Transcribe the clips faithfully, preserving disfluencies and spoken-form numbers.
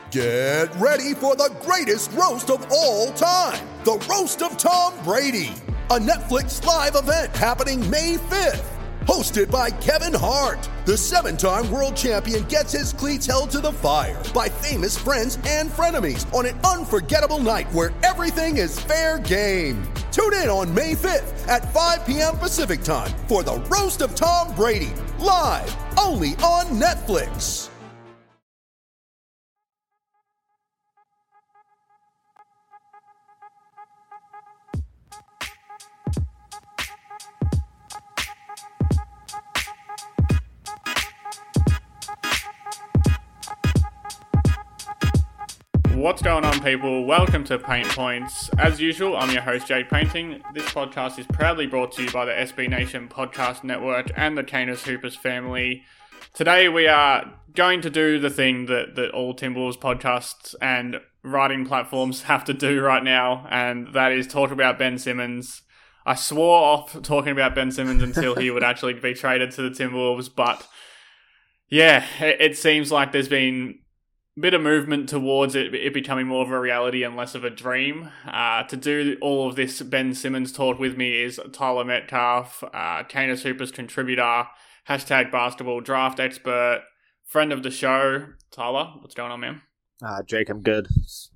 Get ready for the greatest roast of all time, the Roast of Tom Brady, a Netflix live event happening May fifth. Hosted by Kevin Hart, the seven-time world champion gets his cleats held to the fire by famous friends and frenemies on an unforgettable night where everything is fair game. Tune in on May fifth at five p.m. Pacific time for the Roast of Tom Brady, live only on Netflix. What's going on, people? Welcome to Paint Points. As usual, I'm your host, Jade Painting. This podcast is proudly brought to you by the S B Nation Podcast Network and the Canis Hoopers family. Today, we are going to do the thing that, that all Timberwolves podcasts and writing platforms have to do right now, and that is talk about Ben Simmons. I swore off talking about Ben Simmons until he would actually be traded to the Timberwolves, but yeah, it, it seems like there's been bit of movement towards it, it becoming more of a reality and less of a dream. Uh, to do all of this Ben Simmons talk with me is Tyler Metcalf, uh, Canis Hoopers contributor, hashtag basketball draft expert, friend of the show. Tyler, what's going on, man? Uh, Jake, I'm good.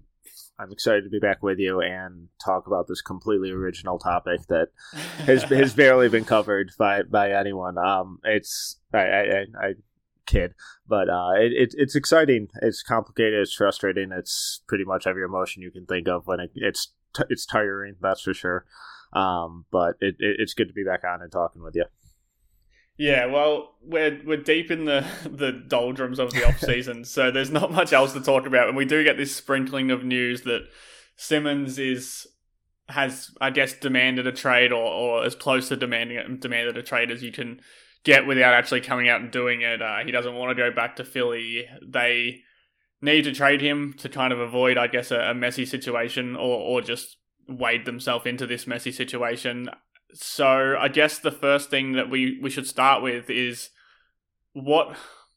I'm excited to be back with you and talk about this completely original topic that has has barely been covered by, by anyone. Um, it's I I, I, I kid, but uh, it, it it's exciting. It's complicated. It's frustrating. It's pretty much every emotion you can think of when it, it's t- it's tiring. That's for sure. Um, but it, it it's good to be back on and talking with you. Yeah, well, we're we're deep in the, the doldrums of the off season, so there's not much else to talk about. And we do get this sprinkling of news that Simmons is has, I guess, demanded a trade, or, or as close to demanding demanded a trade as you can get without actually coming out and doing it. Uh, he doesn't want to go back to Philly. They need to trade him to kind of avoid, I guess, a, a messy situation, or or just wade themselves into this messy situation. So I guess the first thing that we, we should start with is what,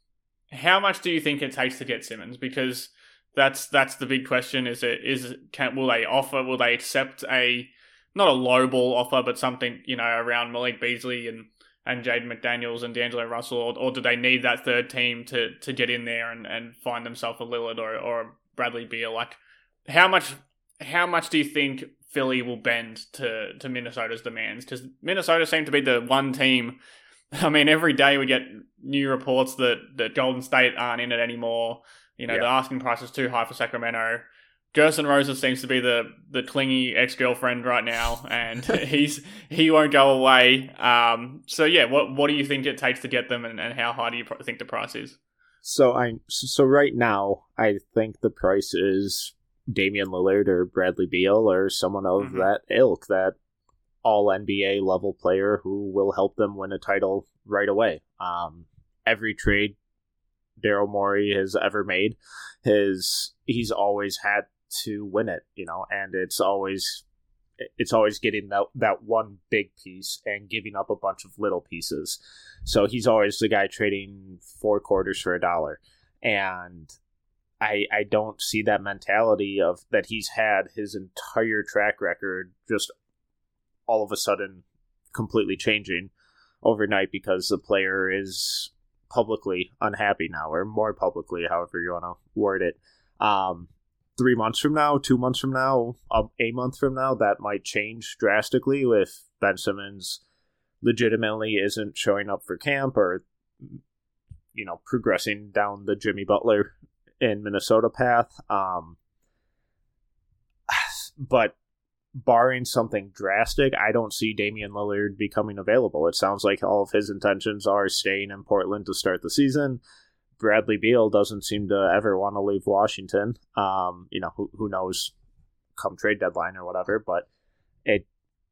how much do you think it takes to get Simmons? Because that's that's the big question. Is it is can will they offer? Will they accept a not a lowball offer, but something, you know, around Malik Beasley and and Jaden McDaniels and D'Angelo Russell, or, or do they need that third team to, to get in there and, and find themselves a Lillard or or a Bradley Beal? Like, how much how much do you think Philly will bend to, to Minnesota's demands? Because Minnesota seem to be the one team. I mean, every day we get new reports that, that Golden State aren't in it anymore. You know, yeah. The asking price is too high for Sacramento. Gerson Rosa seems to be the, the clingy ex-girlfriend right now, and he's he won't go away. Um, so yeah, what what do you think it takes to get them, and, and how high do you think the price is? So I so right now I think the price is Damian Lillard or Bradley Beal or someone of mm-hmm. that ilk, that all N B A level player who will help them win a title right away. Um, every trade Daryl Morey has ever made, his he's always had to win it, you know, and it's always it's always getting that that one big piece and giving up a bunch of little pieces. So he's always the guy trading four quarters for a dollar, and I I don't see that mentality of that he's had his entire track record just all of a sudden completely changing overnight because the player is publicly unhappy now, or more publicly, however you want to word it. Um, three months from now, two months from now, a month from now, that might change drastically if Ben Simmons legitimately isn't showing up for camp, or, you know, progressing down the Jimmy Butler in Minnesota path. Um, but barring something drastic, I don't see Damian Lillard becoming available. It sounds like all of his intentions are staying in Portland to start the season. Bradley Beal doesn't seem to ever want to leave Washington. Um, you know, who, who knows come trade deadline or whatever, but it,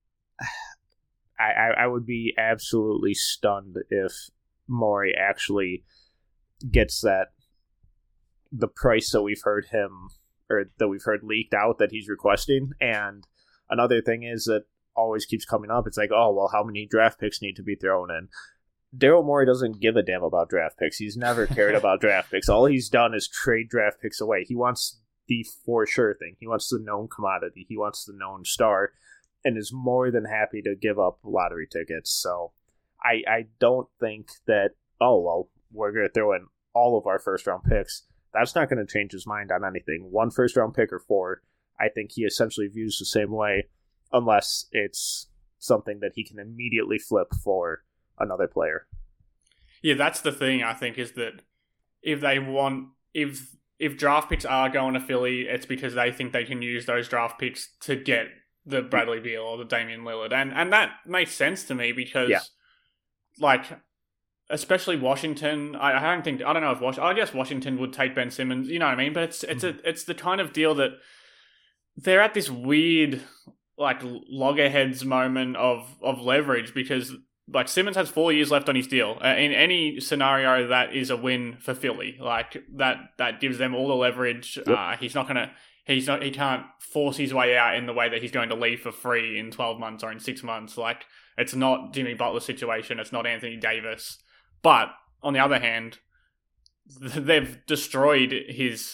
I, I would be absolutely stunned if Morey actually gets that, the price that we've heard him, or that we've heard leaked out that he's requesting. And another thing is that always keeps coming up. It's like, oh, well, how many draft picks need to be thrown in? Daryl Morey doesn't give a damn about draft picks. He's never cared about draft picks. All he's done is trade draft picks away. He wants the for sure thing. He wants the known commodity. He wants the known star, and is more than happy to give up lottery tickets. So I I don't think that, oh, well, we're going to throw in all of our first-round picks. That's not going to change his mind on anything. One first-round pick or four, I think he essentially views the same way, unless it's something that he can immediately flip for another player. Yeah, that's the thing, I think, is that if they want, if if draft picks are going to Philly, it's because they think they can use those draft picks to get the Bradley Beal or the Damian Lillard. And and that makes sense to me because, yeah. like, especially Washington, I, I don't think, I don't know if Washington, I guess Washington would take Ben Simmons, you know what I mean? But it's it's mm-hmm. a, it's the kind of deal that they're at this weird, like, loggerheads moment of, of leverage because, like, Simmons has four years left on his deal. Uh, in any scenario, that is a win for Philly. Like, that that gives them all the leverage. Yep. Uh, he's not gonna, he's not, he can't force his way out in the way that he's going to leave for free in twelve months or in six months. Like, it's not Jimmy Butler's situation. It's not Anthony Davis. But on the other hand, they've destroyed his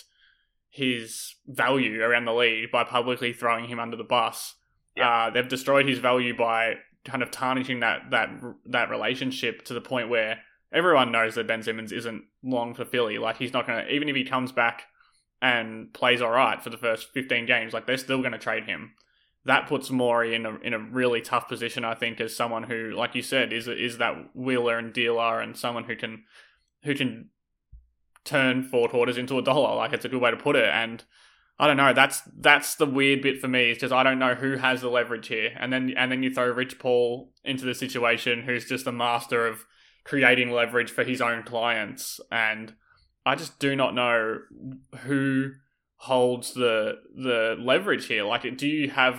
his value around the league by publicly throwing him under the bus. Yep. Uh, they've destroyed his value by kind of tarnishing that that that relationship to the point where everyone knows that Ben Simmons isn't long for Philly. Like, he's not going to, even if he comes back and plays all right for the first fifteen games, like, they're still going to trade him. That puts Morey in a in a really tough position, I think, as someone who, like you said, is is that wheeler and dealer and someone who can who can turn four quarters into a dollar. Like, it's a good way to put it. And I don't know. That's that's the weird bit for me, is just I don't know who has the leverage here. And then and then you throw Rich Paul into the situation, who's just a master of creating leverage for his own clients. And I just do not know who holds the the leverage here. Like, do you have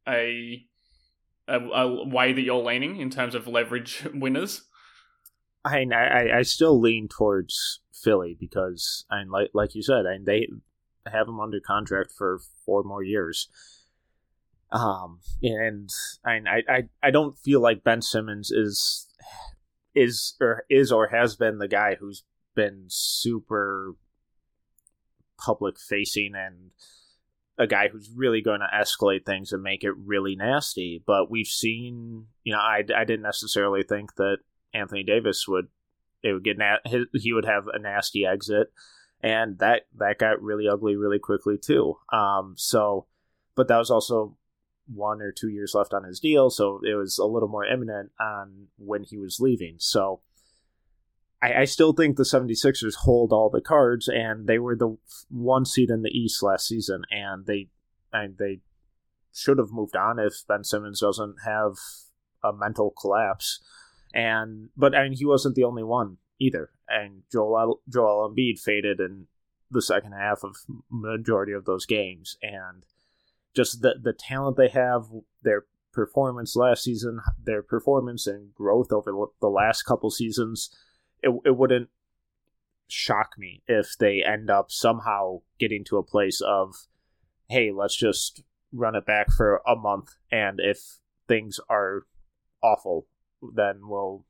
a a, a way that you're leaning in terms of leverage winners? I I, I still lean towards Philly because, I like like you said, I they. have him under contract for four more years. Um, and I, I, I don't feel like Ben Simmons is, is, or is, or has been the guy who's been super public facing and a guy who's really going to escalate things and make it really nasty. But we've seen, you know, I, I didn't necessarily think that Anthony Davis would, it would get, na- his, he would have a nasty exit. And that, that got really ugly really quickly, too. Um, so, but that was also one or two years left on his deal, so it was a little more imminent on when he was leaving. So, I, I still think the 76ers hold all the cards, and they were the one seed in the East last season, and they, and they should have moved on if Ben Simmons doesn't have a mental collapse. And but I mean, he wasn't the only one either. And Joel Joel Embiid faded in the second half of majority of those games, and just the the talent they have, their performance last season, their performance and growth over the last couple seasons, it it wouldn't shock me if they end up somehow getting to a place of, hey, let's just run it back for a month, and if things are awful, then we'll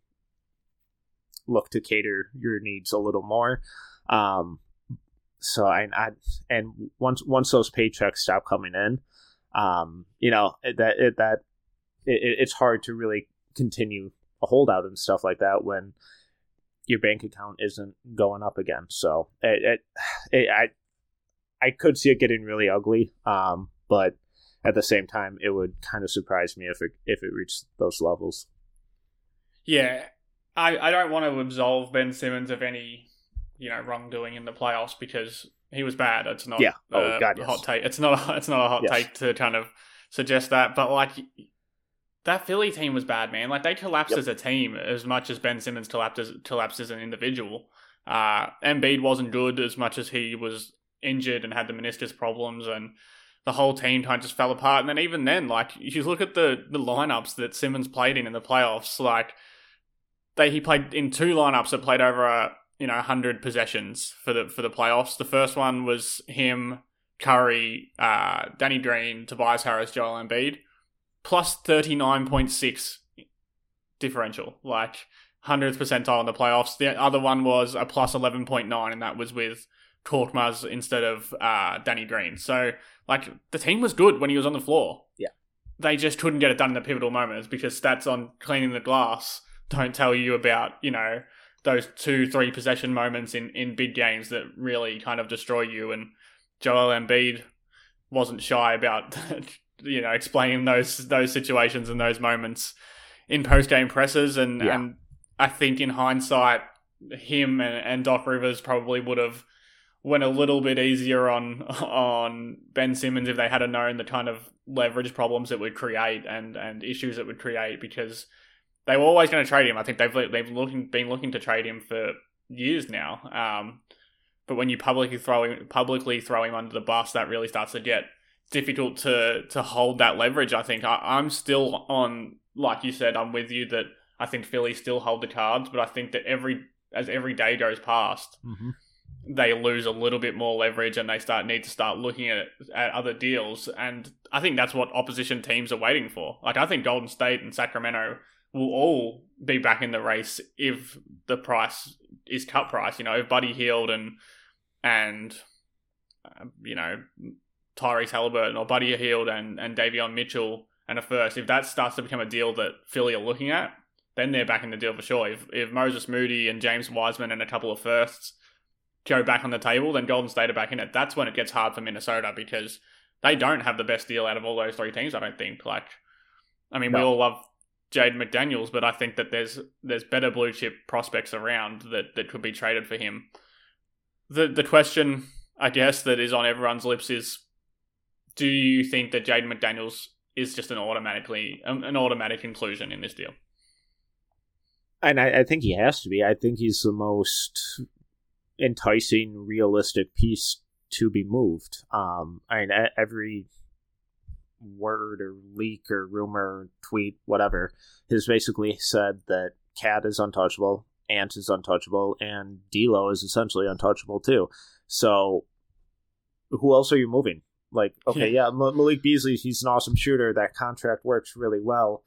look to cater your needs a little more. Um, so I, I and once once those paychecks stop coming in, um, you know that it, that it, it's hard to really continue a holdout and stuff like that when your bank account isn't going up again. So it, it, it I I could see it getting really ugly, um, but at the same time, it would kind of surprise me if it if it reached those levels. Yeah. I, I don't want to absolve Ben Simmons of any, you know, wrongdoing in the playoffs because he was bad. It's not yeah. oh, a God, yes. hot take. It's not a, it's not a hot yes. take to kind of suggest that. But, like, that Philly team was bad, man. Like, they collapsed yep. as a team as much as Ben Simmons collapsed as, collapsed as an individual. Uh, Embiid wasn't good as much as he was injured and had the meniscus problems, and the whole team kind of just fell apart. And then even then, like, you look at the, the lineups that Simmons played in in the playoffs, like, They he played in two lineups that played over a you know hundred possessions for the for the playoffs. The first one was him, Curry, uh, Danny Green, Tobias Harris, Joel Embiid, plus thirty nine point six differential. Like, hundredth percentile in the playoffs. The other one was a plus eleven point nine, and that was with Korkmaz instead of uh, Danny Green. So, like, the team was good when he was on the floor. Yeah. They just couldn't get it done in the pivotal moments because stats on cleaning the glass don't tell you about, you know, those two, three possession moments in, in big games that really kind of destroy you. And Joel Embiid wasn't shy about, you know, explaining those those situations and those moments in post-game pressers. And, yeah. and I think in hindsight, him and, and Doc Rivers probably would have went a little bit easier on on Ben Simmons if they had known the kind of leverage problems it would create and, and issues it would create, because they were always going to trade him. I think they've they've looking, been looking to trade him for years now. Um, but when you publicly throw him, publicly throw him under the bus, that really starts to get difficult to to hold that leverage. I think I, I'm still on, like you said, I'm with you that I think Philly still hold the cards, but I think that every as every day goes past, mm-hmm. they lose a little bit more leverage and they start need to start looking at at other deals. And I think that's what opposition teams are waiting for. Like, I think Golden State and Sacramento will all be back in the race if the price is cut price. You know, if Buddy Hield and and uh, you know, Tyrese Halliburton or Buddy Hield and and Davion Mitchell and a first, if that starts to become a deal that Philly are looking at, then they're back in the deal for sure. If if Moses Moody and James Wiseman and a couple of firsts go back on the table, then Golden State are back in it. That's when it gets hard for Minnesota, because they don't have the best deal out of all those three teams, I don't think. Like, I mean, no. we all love Jaden McDaniels, but I think that there's there's better blue chip prospects around that, that could be traded for him. The the question, I guess, that is on everyone's lips is, do you think that Jaden McDaniels is just an automatically an automatic inclusion in this deal? And I, I think he has to be. I think he's the most enticing, realistic piece to be moved. Um, I mean, every word or leak or rumor, tweet, whatever, has basically said that Cat is untouchable, Ant is untouchable, and D'Lo is essentially untouchable too. So, who else are you moving? Like, okay, yeah, yeah Malik Beasley, he's an awesome shooter. That contract works really well.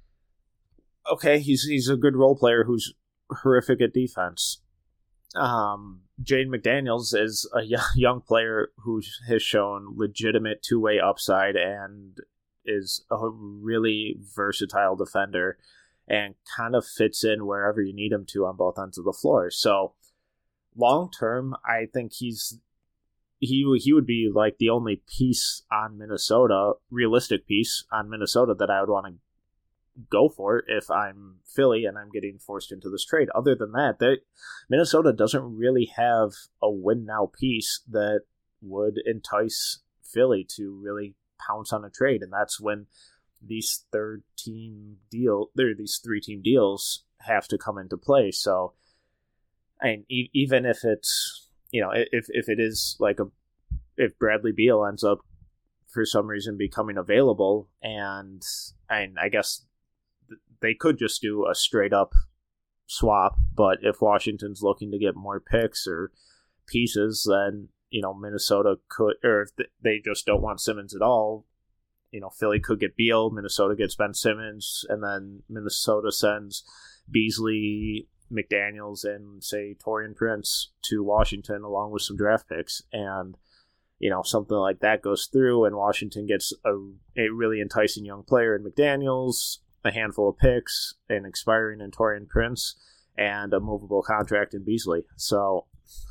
Okay, he's he's a good role player who's horrific at defense. Um, Jaden McDaniels is a young player who has shown legitimate two-way upside and is a really versatile defender and kind of fits in wherever you need him to on both ends of the floor. So long term, I think he's he he would be like the only piece on Minnesota, realistic piece on Minnesota that I would want to go for if I'm Philly and I'm getting forced into this trade. Other than that, they, Minnesota doesn't really have a win now piece that would entice Philly to really pounce on a trade, and that's when these third team deal, there these three team deals have to come into play. So, I mean, e- even if it's, you know, if if it is like a if Bradley Beal ends up for some reason becoming available, and and I guess they could just do a straight up swap, but if Washington's looking to get more picks or pieces, then, you know, Minnesota could, or if they just don't want Simmons at all, you know, Philly could get Beal, Minnesota gets Ben Simmons, and then Minnesota sends Beasley, McDaniels, and say Taurean Prince to Washington along with some draft picks, and you know, something like that goes through and Washington gets a, a really enticing young player in McDaniels, a handful of picks, an expiring in Taurean Prince, and a movable contract in Beasley. So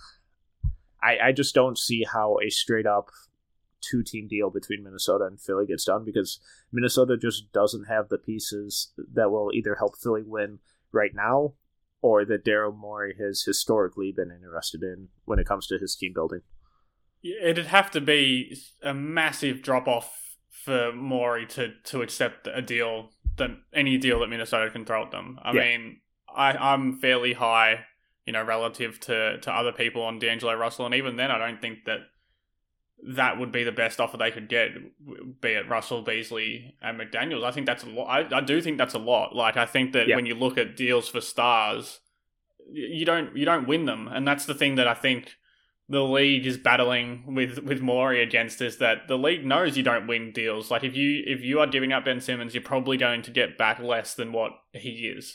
I, I just don't see how a straight up two team deal between Minnesota and Philly gets done, because Minnesota just doesn't have the pieces that will either help Philly win right now or that Daryl Morey has historically been interested in when it comes to his team building. It'd have to be a massive drop off for Morey to, to accept a deal, that any deal that Minnesota can throw at them. I yeah. mean, I, I'm fairly high, you know, relative to, to other people on D'Angelo Russell, and even then I don't think that that would be the best offer they could get, be it Russell, Beasley, and McDaniels. I think that's a lot. I, I do think that's a lot. Like, I think that yeah. when you look at deals for stars, you don't you don't win them, and that's the thing that I think the league is battling with with Morey against, is that the league knows you don't win deals. Like, if you if you are giving up Ben Simmons, you're probably going to get back less than what he is.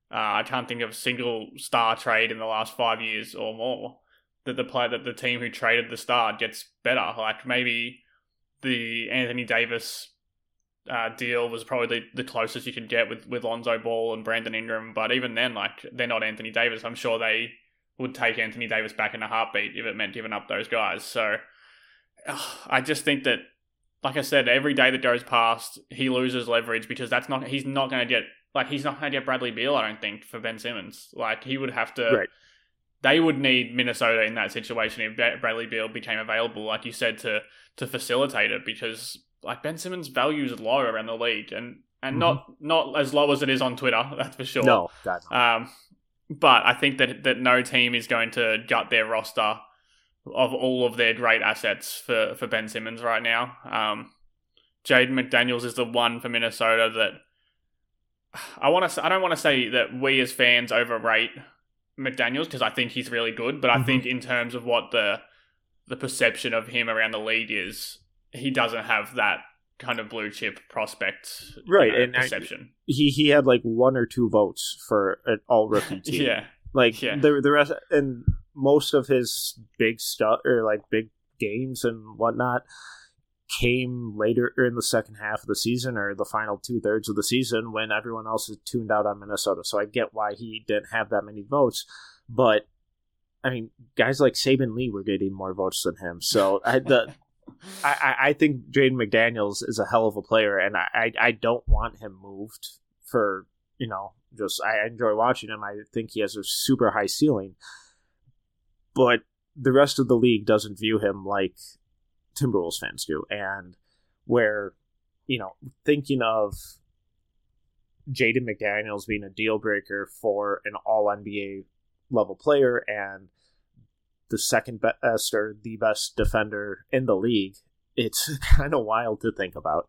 Uh, I can't think of a single star trade in the last five years or more that the player that the team who traded the star gets better. Like maybe the Anthony Davis uh, deal was probably the, the closest you could get with, with Lonzo Ball and Brandon Ingram, but even then, like they're not Anthony Davis. I'm sure they would take Anthony Davis back in a heartbeat if it meant giving up those guys. So uh, I just think that, like I said, every day that goes past, he loses leverage because that's not he's not going to get like he's not going to get Bradley Beal. I don't think for Ben Simmons. Like he would have to. Right. They would need Minnesota in that situation if Bradley Beal became available, like you said, to to facilitate it, because like Ben Simmons' value is low around the league, and, and mm-hmm. not not as low as it is on Twitter, that's for sure. No, God, no. Um, but I think that that no team is going to gut their roster of all of their great assets for, for Ben Simmons right now. Um, Jaden McDaniels is the one for Minnesota that I want to. I don't want to say that we as fans overrate McDaniels, because I think he's really good, but I mm-hmm. think in terms of what the the perception of him around the league is, he doesn't have that kind of blue chip prospect right you know, and perception. I, he he had like one or two votes for an all rookie team. yeah, like yeah. the the rest, and most of his big stuff or like big games and whatnot came later or in the second half of the season or the final two thirds of the season when everyone else is tuned out on Minnesota. So I get why he didn't have that many votes, but I mean, guys like Saban Lee were getting more votes than him. So I the I, I think Jaden McDaniels is a hell of a player, and I, I I don't want him moved for, you know, just I enjoy watching him. I think he has a super high ceiling, but the rest of the league doesn't view him like Timberwolves fans do, and where, you know, thinking of Jaden McDaniels being a deal breaker for an all N B A level player and the second best or the best defender in the league, it's kind of wild to think about.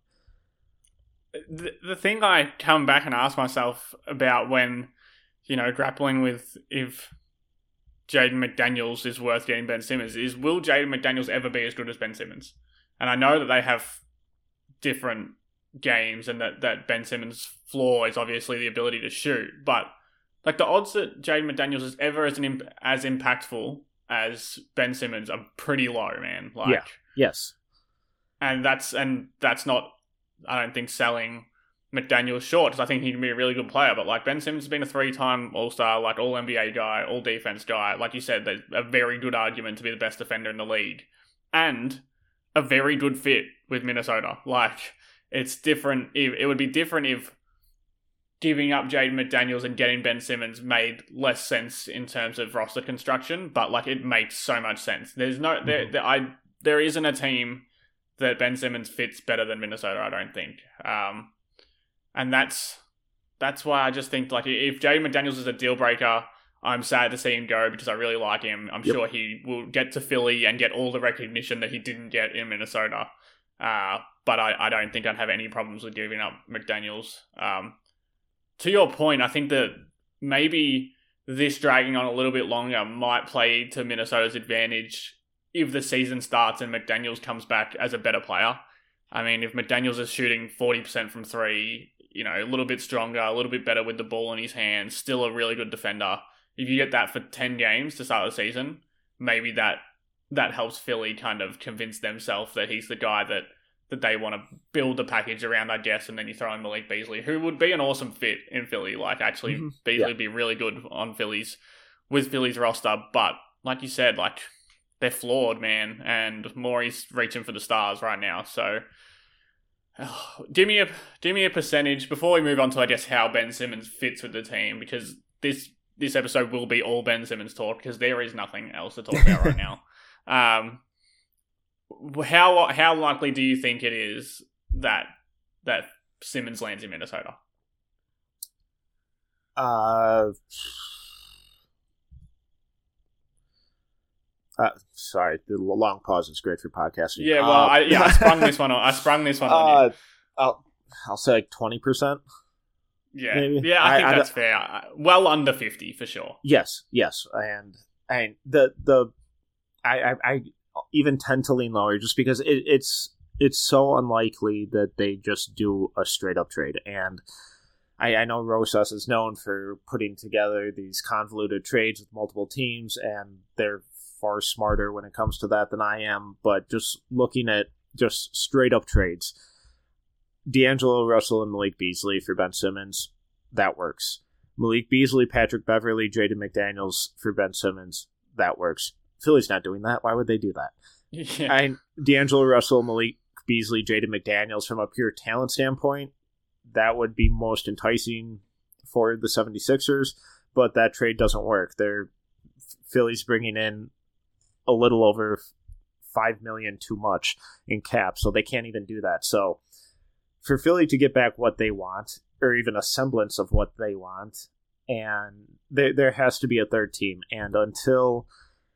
The, the thing I come back and ask myself about when, you know, grappling with if Jaden McDaniels is worth getting Ben Simmons is, will Jaden McDaniels ever be as good as Ben Simmons? And I know that they have different games and that, that Ben Simmons' flaw is obviously the ability to shoot, but like the odds that Jaden McDaniels is ever as an imp- as impactful as Ben Simmons are pretty low, man. Like, yeah. Yes. And that's and that's not, I don't think, selling McDaniels short, because I think he can be a really good player. But like Ben Simmons has been a three-time All-Star, like All N B A guy, All Defense guy. Like you said, there's a very good argument to be the best defender in the league, and a very good fit with Minnesota. Like it's different. If, it would be different if giving up Jaden McDaniels and getting Ben Simmons made less sense in terms of roster construction, but like it makes so much sense. There's no mm-hmm. there, there I there isn't a team that Ben Simmons fits better than Minnesota, I don't think. Um, and that's that's why I just think like if Jaden McDaniels is a deal breaker, I'm sad to see him go because I really like him. I'm yep. sure he will get to Philly and get all the recognition that he didn't get in Minnesota. Uh, but I, I don't think I'd have any problems with giving up McDaniels. Um, to your point, I think that maybe this dragging on a little bit longer might play to Minnesota's advantage if the season starts and McDaniels comes back as a better player. I mean, if McDaniels is shooting forty percent from three, you know, a little bit stronger, a little bit better with the ball in his hands, still a really good defender. If you get that for ten games to start the season, maybe that that helps Philly kind of convince themselves that he's the guy that, that they want to build the package around, I guess, and then you throw in Malik Beasley, who would be an awesome fit in Philly. Like, actually, mm-hmm. Beasley yeah. would be really good on Philly's, with Philly's roster. But, like you said, like, they're flawed, man, and Morey's reaching for the stars right now. So, oh, give me a give me a percentage before we move on to, I guess, how Ben Simmons fits with the team, because this this episode will be all Ben Simmons talk, because there is nothing else to talk about right now. Um, how how likely do you think it is that that Simmons lands in Minnesota? Uh. Uh, sorry, the long pause is great for podcasting. Yeah, well, uh, I, yeah, I sprung this one on. I sprung this one on uh, you. I'll, I'll say like twenty percent. Yeah, maybe. yeah, I think I, that's I, fair. Well under fifty for sure. Yes, yes, and and the the I I, I even tend to lean lower just because it, it's it's so unlikely that they just do a straight up trade, and I, I know Rosas is known for putting together these convoluted trades with multiple teams, and they're far smarter when it comes to that than I am, but just looking at just straight up trades, D'Angelo Russell and Malik Beasley for Ben Simmons, that works. Malik Beasley, Patrick Beverley, Jaden McDaniels for Ben Simmons, that works. Philly's not doing that. Why would they do that? Yeah. I, D'Angelo Russell, Malik Beasley, Jaden McDaniels, from a pure talent standpoint, that would be most enticing for the 76ers, but that trade doesn't work. They're Philly's bringing in a little over five million dollars too much in cap, so they can't even do that. So for Philly to get back what they want, or even a semblance of what they want, and there there has to be a third team. And until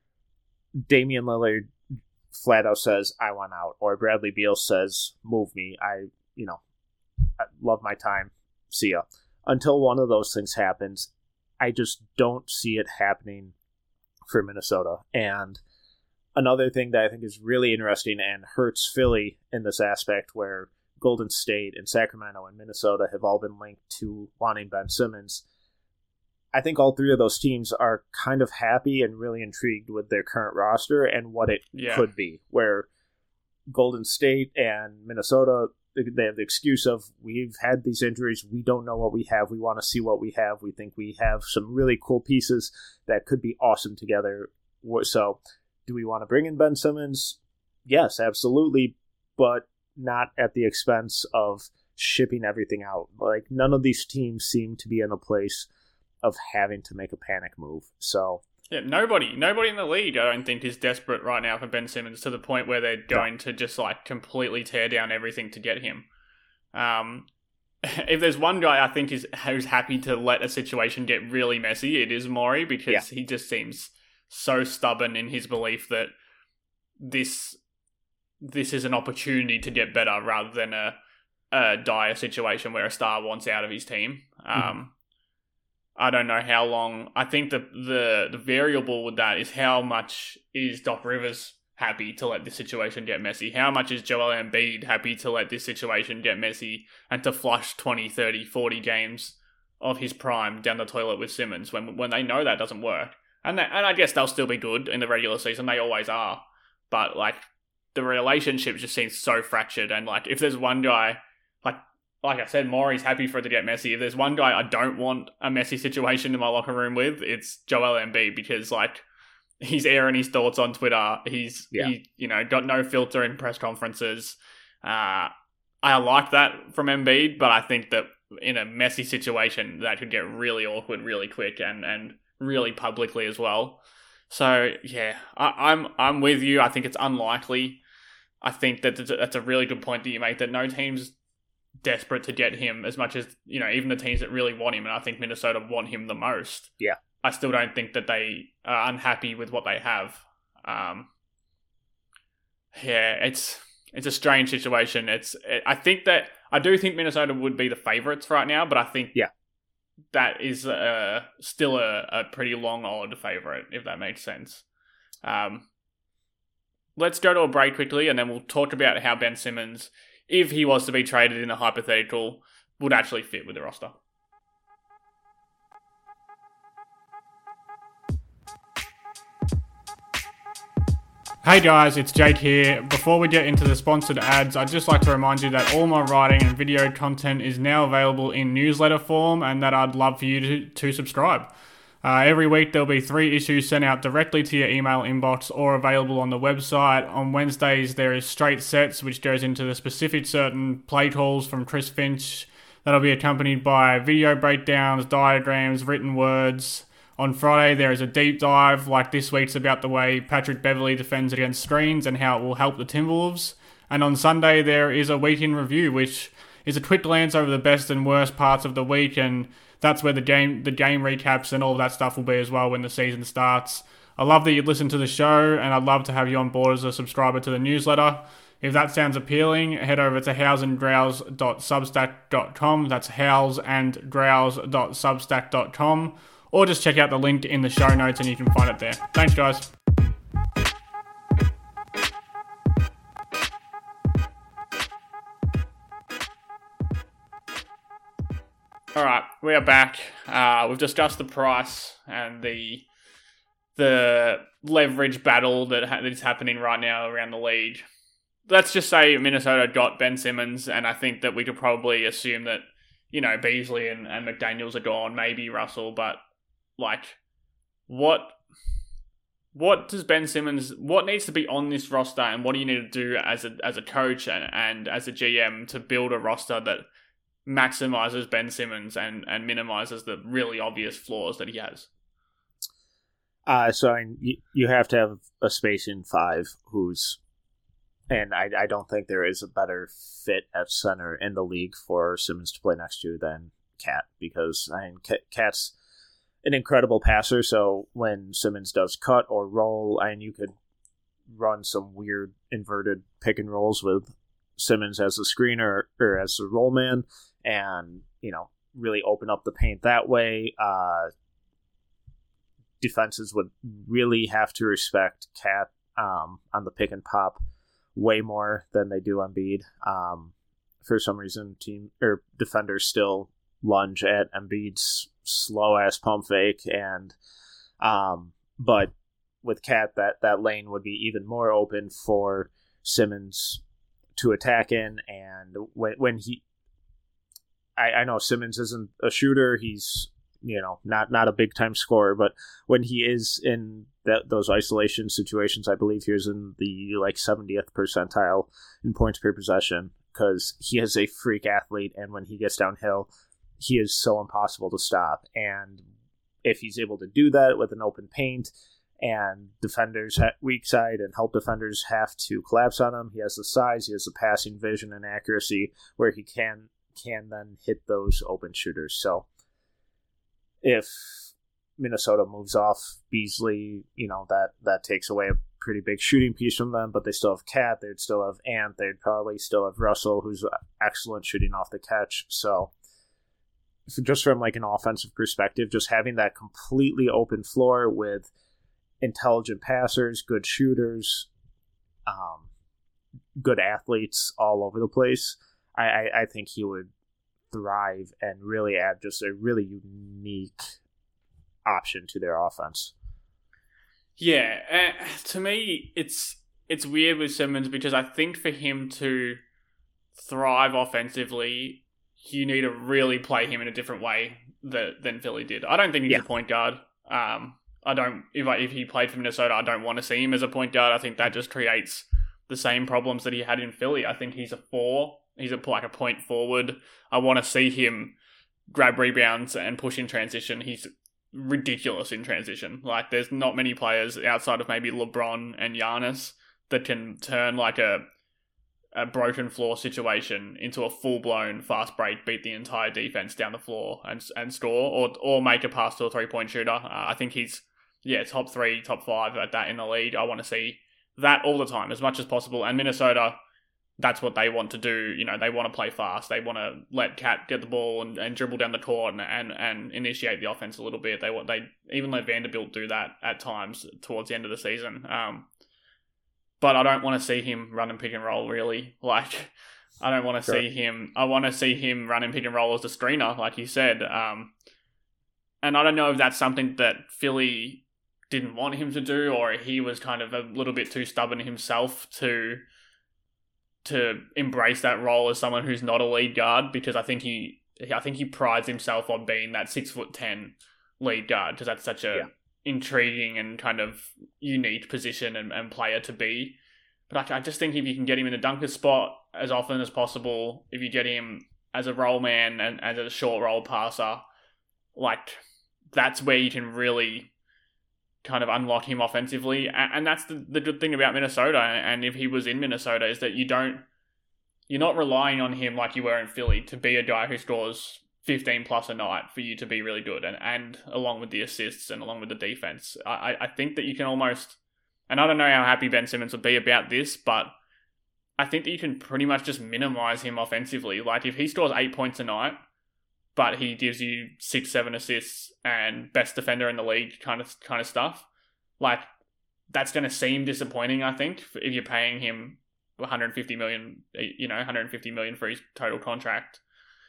Damian Lillard flat out says, I want out, or Bradley Beal says, move me, I, you know, I love my time, see ya. Until one of those things happens, I just don't see it happening for Minnesota. And another thing that I think is really interesting and hurts Philly in this aspect, where Golden State and Sacramento and Minnesota have all been linked to wanting Ben Simmons, I think all three of those teams are kind of happy and really intrigued with their current roster and what it yeah. could be, where Golden State and Minnesota, they have the excuse of, we've had these injuries, we don't know what we have, we want to see what we have, we think we have some really cool pieces that could be awesome together. So do we want to bring in Ben Simmons? Yes, absolutely, but not at the expense of shipping everything out. Like, none of these teams seem to be in a place of having to make a panic move. So yeah, nobody, nobody in the league, I don't think, is desperate right now for Ben Simmons to the point where they're going no. to just like completely tear down everything to get him. Um, if there's one guy I think is who's happy to let a situation get really messy, it is Morey, because yeah. he just seems so stubborn in his belief that this this is an opportunity to get better rather than a, a dire situation where a star wants out of his team. Um, mm-hmm. I don't know how long. I think the, the the variable with that is how much is Doc Rivers happy to let this situation get messy? How much is Joel Embiid happy to let this situation get messy and to flush twenty, thirty, forty games of his prime down the toilet with Simmons when when they know that doesn't work? And that, and I guess they'll still be good in the regular season. They always are. But, like, the relationship just seems so fractured. And, like, if there's one guy, like, like I said, Morey's happy for it to get messy. If there's one guy I don't want a messy situation in my locker room with, it's Joel Embiid, because, like, he's airing his thoughts on Twitter. He's, yeah. he, you know, got no filter in press conferences. Uh, I like that from Embiid, but I think that in a messy situation, that could get really awkward really quick and, and really publicly as well. So, yeah, I, I'm I'm with you. I think it's unlikely. I think that that's a really good point that you make, that no team's desperate to get him as much as, you know, even the teams that really want him, and I think Minnesota want him the most. Yeah. I still don't think that they are unhappy with what they have. Um, yeah, it's it's a strange situation. It's it, I think that I do think Minnesota would be the favorites right now, but I think yeah. that is uh, still a, a pretty long odd favorite, if that makes sense. Um, let's go to a break quickly, and then we'll talk about how Ben Simmons, if he was to be traded in a hypothetical, would actually fit with the roster. Hey guys, it's Jake here. Before we get into the sponsored ads, I'd just like to remind you that all my writing and video content is now available in newsletter form, and that I'd love for you to, to subscribe. Uh, every week there'll be three issues sent out directly to your email inbox or available on the website. On Wednesdays there is Straight Sets, which goes into the specific certain play calls from Chris Finch. That'll be accompanied by video breakdowns, diagrams, written words. On Friday, there is a deep dive, like this week's, about the way Patrick Beverley defends against screens and how it will help the Timberwolves. And on Sunday, there is a week in review, which is a quick glance over the best and worst parts of the week, and that's where the game the game recaps and all of that stuff will be as well when the season starts. I love that you listen to the show, and I'd love to have you on board as a subscriber to the newsletter. If that sounds appealing, head over to howls and growls dot substack dot com. That's howls and growls dot substack dot com. Or just check out the link in the show notes and you can find it there. Thanks, guys. All right, we are back. Uh, we've discussed the price and the the leverage battle that, ha- that is happening right now around the league. Let's just say Minnesota got Ben Simmons, and I think that we could probably assume that, you know, Beasley and, and McDaniels are gone, maybe Russell, but, like, what what does Ben Simmons, what needs to be on this roster, and what do you need to do as a as a coach and, and as a G M to build a roster that maximizes Ben Simmons and, and minimizes the really obvious flaws that he has? Uh, so I mean, you, you have to have a space in five who's, and I, I don't think there is a better fit at center in the league for Simmons to play next to than Cat, because I mean, Cat's an incredible passer, so when Simmons does cut or roll, and you could run some weird inverted pick and rolls with Simmons as a screener or as a roll man, and, you know, really open up the paint that way. Uh, defenses would really have to respect Cat um, on the pick and pop way more than they do Embiid. Um, for some reason, team or defenders still lunge at Embiid's slow ass pump fake, and um, but with Cat, that that lane would be even more open for Simmons to attack in. And when when he, I, I know Simmons isn't a shooter; he's, you know, not not a big time scorer, but when he is in that those isolation situations, I believe he was in the like seventieth percentile in points per possession, because he is a freak athlete, and when he gets downhill, he is so impossible to stop. And if he's able to do that with an open paint, and defenders ha- weak side and help defenders have to collapse on him, he has the size, he has the passing vision and accuracy where he can can then hit those open shooters. So if Minnesota moves off Beasley, you know, that, that takes away a pretty big shooting piece from them, but they still have Cat, they'd still have Ant, they'd probably still have Russell, who's excellent shooting off the catch. So just from like an offensive perspective, just having that completely open floor with intelligent passers, good shooters, um, good athletes all over the place, I, I, I think he would thrive and really add just a really unique option to their offense. Yeah, uh, to me, it's it's weird with Simmons, because I think for him to thrive offensively, you need to really play him in a different way that, than Philly did. I don't think he's yeah. a point guard. Um, I don't. If I, if he played for Minnesota, I don't want to see him as a point guard. I think that just creates the same problems that he had in Philly. I think he's a four. He's a like a point forward. I want to see him grab rebounds and push in transition. He's ridiculous in transition. Like, there's not many players outside of maybe LeBron and Giannis that can turn like a a broken floor situation into a full-blown fast break, beat the entire defense down the floor and and score, or or make a pass to a three-point shooter. Uh, I think he's, yeah, top three, top five at that in the league. I want to see that all the time, as much as possible. And Minnesota, that's what they want to do. You know, they want to play fast. They want to let Cat get the ball and, and dribble down the court and, and, and initiate the offense a little bit. They want they even let Vanderbilt do that at times towards the end of the season. Um, But I don't want to see him run and pick and roll, really. Like, I don't want to sure. see him... I want to see him run and pick and roll as a screener, like you said. Um, and I don't know if that's something that Philly didn't want him to do, or he was kind of a little bit too stubborn himself to to embrace that role as someone who's not a lead guard, because I think he I think he prides himself on being that six foot ten lead guard, because that's such a... Yeah. intriguing and kind of unique position and, and player to be. But I, I just think if you can get him in the dunker spot as often as possible, if you get him as a roll man and as a short roll passer, like, that's where you can really kind of unlock him offensively. And, and that's the, the good thing about Minnesota. And if he was in Minnesota, is that you don't, you're not relying on him like you were in Philly to be a guy who scores fifteen plus a night for you to be really good, and, and along with the assists and along with the defense. I, I think that you can almost, and I don't know how happy Ben Simmons would be about this, but I think that you can pretty much just minimize him offensively. Like, if he scores eight points a night, but he gives you six, seven assists and best defender in the league kind of kind of stuff, like, that's going to seem disappointing, I think, if you're paying him one hundred fifty million, you know, one hundred fifty million for his total contract.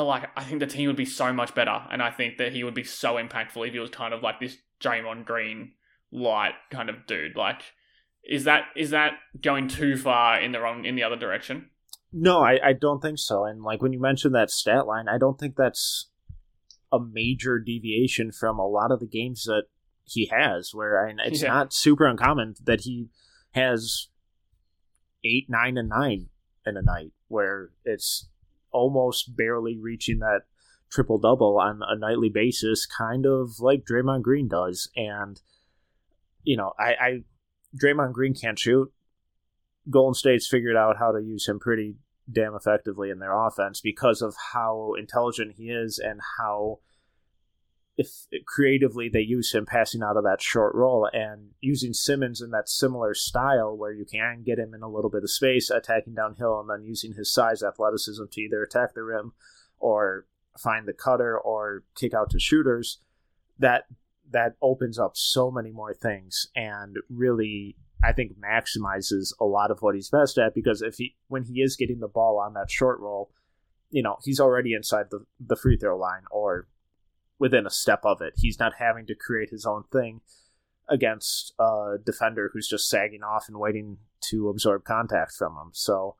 but like I think the team would be so much better, and I think that he would be so impactful if he was kind of like this Draymond Green light kind of dude. Like, is that is that going too far in the wrong in the other direction? No, I, I don't think so. And like when you mentioned that stat line, I don't think that's a major deviation from a lot of the games that he has, where I, it's yeah. not super uncommon that he has eight, nine, and nine in a night, where it's almost barely reaching that triple double on a nightly basis, kind of like Draymond Green does. And you know, I, I Draymond Green can't shoot. Golden State's figured out how to use him pretty damn effectively in their offense because of how intelligent he is and how if creatively they use him passing out of that short roll, and using Simmons in that similar style where you can get him in a little bit of space, attacking downhill, and then using his size athleticism to either attack the rim or find the cutter or kick out to shooters. That that opens up so many more things and really, I think, maximizes a lot of what he's best at, because if he when he is getting the ball on that short roll, you know, he's already inside the, the free throw line or within a step of it. He's not having to create his own thing against a defender who's just sagging off and waiting to absorb contact from him. So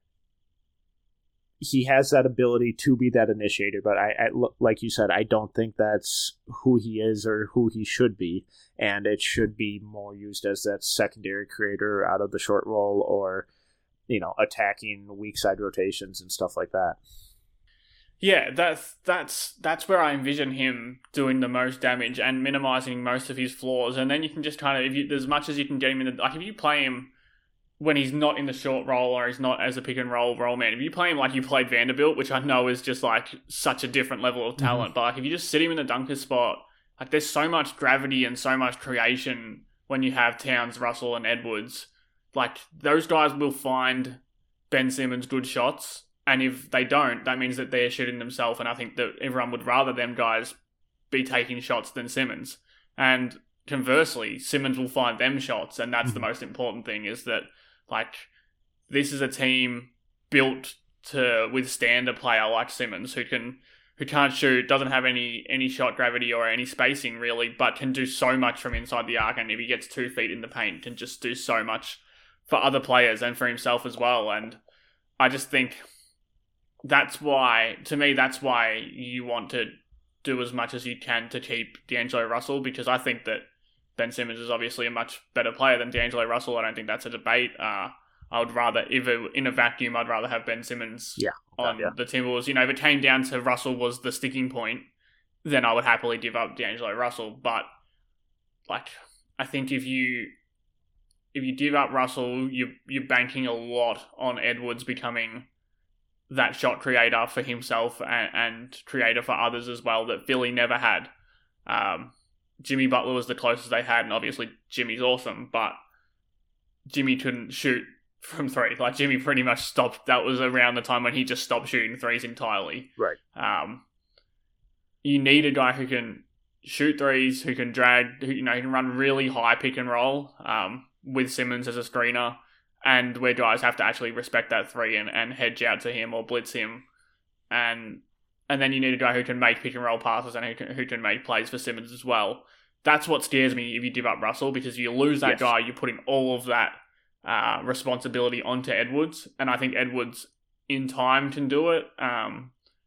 he has that ability to be that initiator, but I, I like you said, I don't think that's who he is or who he should be, and it should be more used as that secondary creator out of the short roll, or you know, attacking weak side rotations and stuff like that. Yeah, that's that's that's where I envision him doing the most damage and minimizing most of his flaws, and then you can just kind of, if you, as much as you can get him in the, like if you play him when he's not in the short roll or he's not as a pick and roll roll man, if you play him like you played Vanderbilt, which I know is just like such a different level of talent, mm-hmm. but like if you just sit him in the dunker spot, like there's so much gravity and so much creation when you have Towns, Russell, and Edwards. Like those guys will find Ben Simmons good shots, and if they don't, that means that they're shooting themselves, and I think that everyone would rather them guys be taking shots than Simmons. And conversely, Simmons will find them shots, and that's mm-hmm. the most important thing, is that like this is a team built to withstand a player like Simmons who can who can't shoot, doesn't have any any shot gravity or any spacing really, but can do so much from inside the arc, and if he gets two feet in the paint, can just do so much for other players and for himself as well. And I just think that's why, to me, that's why you want to do as much as you can to keep D'Angelo Russell, because I think that Ben Simmons is obviously a much better player than D'Angelo Russell. I don't think that's a debate. Uh, I would rather, if it, in a vacuum, I'd rather have Ben Simmons yeah, on yeah. the Timberwolves. You know, if it came down to Russell was the sticking point, then I would happily give up D'Angelo Russell. But, like, I think if you if you give up Russell, you, you're banking a lot on Edwards becoming that shot creator for himself and, and creator for others as well that Philly never had. Um, Jimmy Butler was the closest they had, and obviously Jimmy's awesome, but Jimmy couldn't shoot from three. Like, Jimmy pretty much stopped. That was around the time when he just stopped shooting threes entirely. Right. Um, you need a guy who can shoot threes, who can drag, who, you know, who can run really high pick and roll um, with Simmons as a screener, and where guys have to actually respect that three and, and hedge out to him or blitz him. And and then you need a guy who can make pick and roll passes and who can, who can make plays for Simmons as well. That's what scares me if you give up Russell, because if you lose that yes. guy, you're putting all of that uh, responsibility onto Edwards. And I think Edwards, in time, can do it. Um,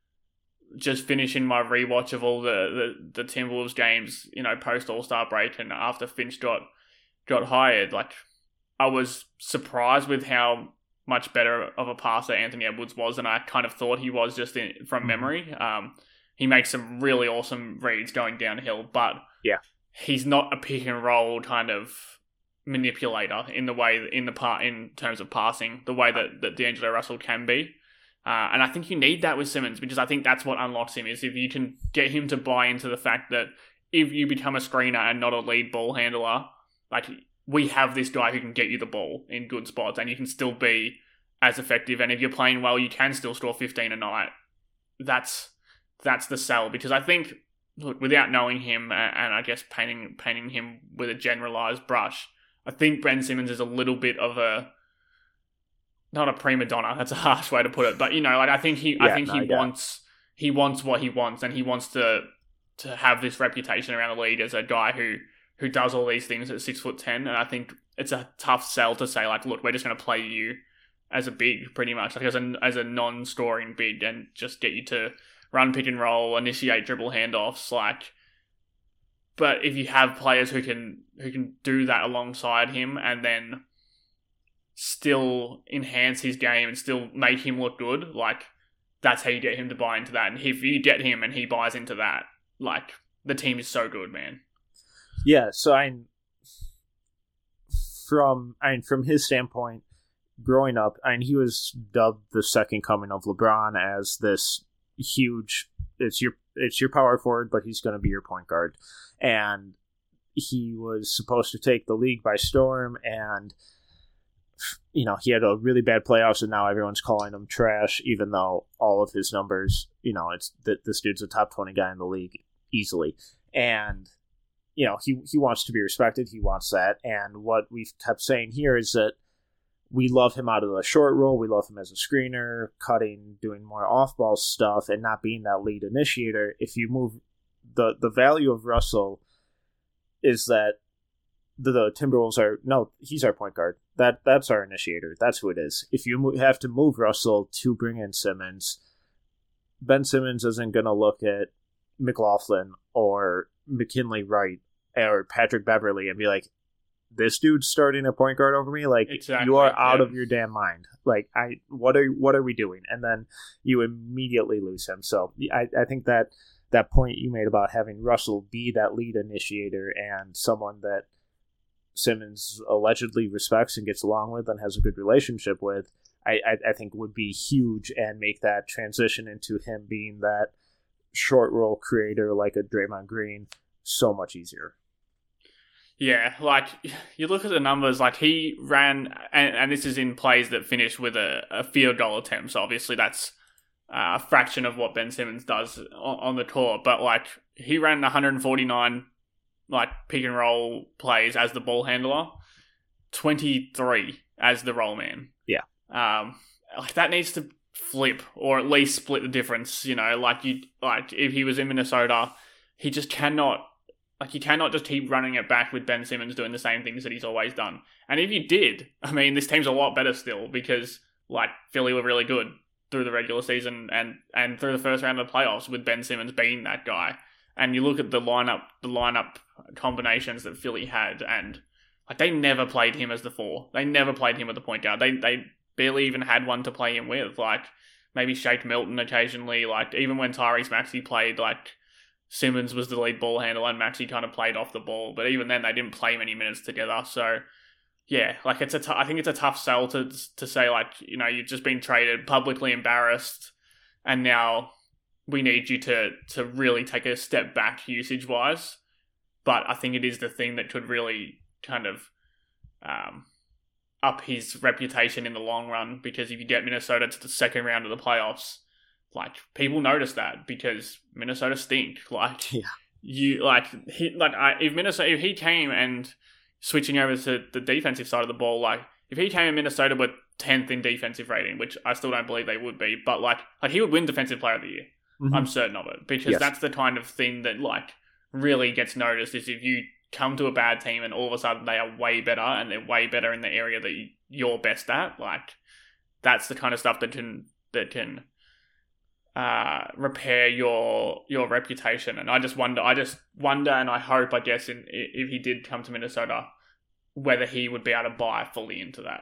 just finishing my rewatch of all the, the, the Timberwolves games, you know, post All-Star break and after Finch got got hired, like, I was surprised with how much better of a passer Anthony Edwards was than I kind of thought he was just in, from memory. Um, he makes some really awesome reads going downhill, but yeah. he's not a pick and roll kind of manipulator in the way, in the part, in terms of passing, the way that, that D'Angelo Russell can be. Uh, and I think you need that with Simmons, because I think that's what unlocks him, is if you can get him to buy into the fact that if you become a screener and not a lead ball handler, like, we have this guy who can get you the ball in good spots, and you can still be as effective. And if you're playing well, you can still score fifteen a night. That's that's the sell, because I think, look, without knowing him and I guess painting painting him with a generalized brush, I think Ben Simmons is a little bit of a, not a prima donna. That's a harsh way to put it, but you know, like I think he, yeah, I think no, he wants he wants what he wants, and he wants to to have this reputation around the league as a guy who who does all these things at six foot ten. And I think it's a tough sell to say, like, look, we're just going to play you as a big, pretty much, like as a as a non-scoring big, and just get you to run pick and roll, initiate dribble handoffs, like. But if you have players who can who can do that alongside him and then still enhance his game and still make him look good, like, that's how you get him to buy into that. And if you get him and he buys into that, like, the team is so good, man. Yeah, so I from I mean, from his standpoint, growing up, I mean, he was dubbed the second coming of LeBron as this huge. It's your it's your power forward, but he's going to be your point guard, and he was supposed to take the league by storm. And you know, he had a really bad playoffs, and now everyone's calling him trash, even though all of his numbers, you know, it's that this dude's a top twenty guy in the league easily. And you know, he he wants to be respected. He wants that. And what we've kept saying here is that we love him out of the short roll. We love him as a screener, cutting, doing more off-ball stuff, and not being that lead initiator. If you move, the the value of Russell is that the, the Timberwolves are, no, he's our point guard. That That's our initiator. That's who it is. If you mo- have to move Russell to bring in Simmons, Ben Simmons isn't going to look at McLaughlin or McKinley Wright or Patrick Beverly and be like, this dude's starting a point guard over me. Like, exactly, you are out yeah. of your damn mind. Like, I, what are, what are we doing? And then you immediately lose him. So I, I think that that point you made about having Russell be that lead initiator and someone that Simmons allegedly respects and gets along with and has a good relationship with, I, I, I think would be huge and make that transition into him being that short roll creator like a Draymond Green so much easier. Yeah, like, you look at the numbers, like, he ran, and, and this is in plays that finish with a, a field goal attempt, so obviously that's uh, a fraction of what Ben Simmons does on, on the court, but, like, he ran one hundred forty-nine, like, pick and roll plays as the ball handler, twenty-three as the roll man. Yeah. Um, like, that needs to flip, or at least split the difference, you know, like, you, like, if he was in Minnesota, he just cannot... Like, you cannot just keep running it back with Ben Simmons doing the same things that he's always done. And if you did, I mean, this team's a lot better still because, like, Philly were really good through the regular season and, and through the first round of the playoffs with Ben Simmons being that guy. And you look at the lineup, the lineup combinations that Philly had, and, like, they never played him as the four. They never played him at the point guard. They they barely even had one to play him with. Like, maybe Shake Milton occasionally. Like, even when Tyrese Maxey played, like, Simmons was the lead ball handler and Maxey kind of played off the ball, but even then they didn't play many minutes together. So yeah, like it's a t- I think it's a tough sell to to say, like, you know, you've just been traded, publicly embarrassed, and now we need you to to really take a step back usage wise. But I think it is the thing that could really kind of um, up his reputation in the long run, because if you get Minnesota to the second round of the playoffs, like, people notice that because Minnesota stink. Like, yeah. you like he like I, if Minnesota if he came and switching over to the defensive side of the ball, like if he came in Minnesota with tenth in defensive rating, which I still don't believe they would be, but like like he would win Defensive Player of the Year. Mm-hmm. I'm certain of it, because yes. that's the kind of thing that like really gets noticed. Is if you come to a bad team and all of a sudden they are way better and they're way better in the area that you're best at. Like, that's the kind of stuff that can that can. Uh, repair your your reputation. And I just wonder, I just wonder, and I hope, I guess, in, if he did come to Minnesota, whether he would be able to buy fully into that.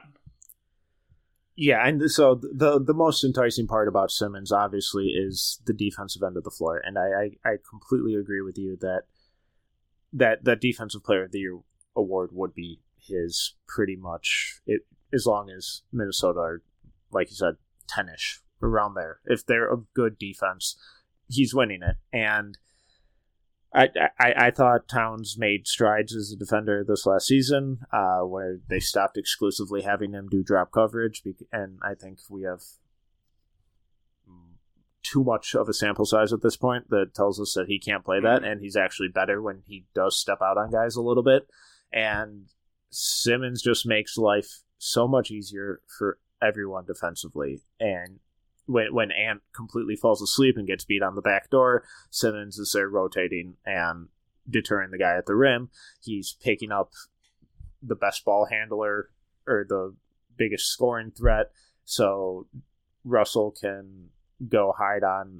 Yeah, and so the the most enticing part about Simmons, obviously, is the defensive end of the floor, and I, I, I completely agree with you that that that Defensive Player of the Year award would be his pretty much, it, as long as Minnesota are, like you said, ten-ish. Around there. If they're a good defense, he's winning it. And I, I I thought Towns made strides as a defender this last season, uh, where they stopped exclusively having him do drop coverage, and I think we have too much of a sample size at this point that tells us that he can't play that, and he's actually better when he does step out on guys a little bit. And Simmons just makes life so much easier for everyone defensively, and when when Ant completely falls asleep and gets beat on the back door, Simmons is there rotating and deterring the guy at the rim. He's picking up the best ball handler or the biggest scoring threat, so Russell can go hide on